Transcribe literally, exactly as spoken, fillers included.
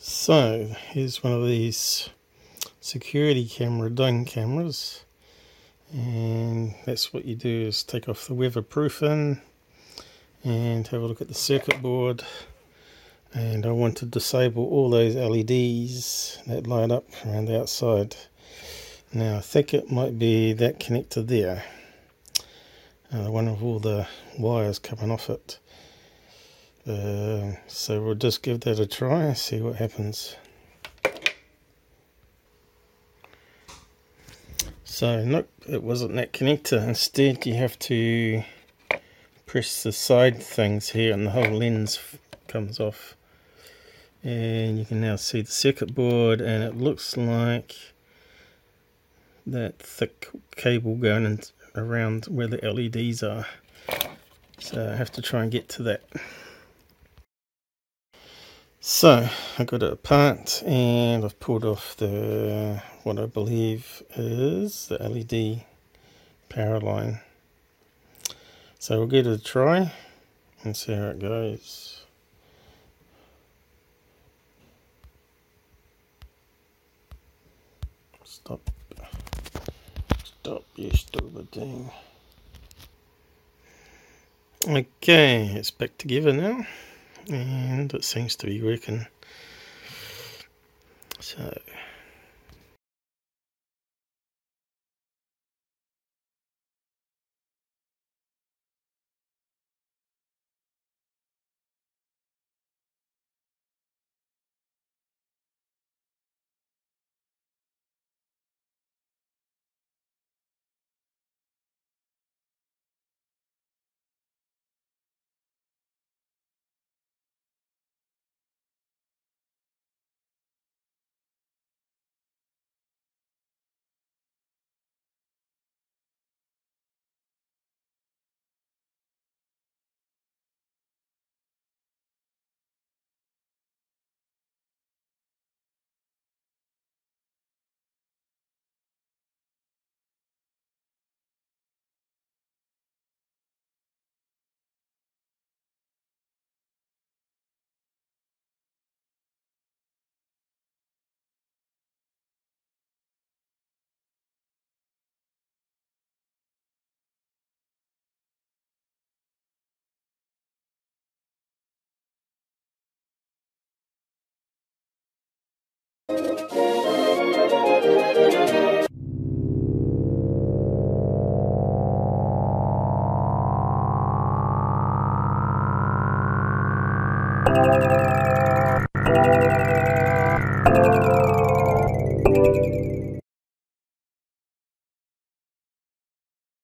So here's one of these security camera dome cameras, and that's what you do is take off the weatherproofing and have a look at the circuit board. And I want to disable all those L E Ds that light up around the outside. Now I think it might be that connector there, uh, one of all the wires coming off it. Uh, so we'll just give that a try and see what happens. So nope, it wasn't that connector. Instead you have to press the side things here and the whole lens comes off. And you can now see the circuit board, and it looks like that thick cable going in around where the L E Ds are. So I have to try and get to that. So I got it apart and I've pulled off the what I believe is the L E D power line. So we'll give it a try and see how it goes. Stop. Stop, you stupid thing. Okay, it's back together now. And it seems to be working. So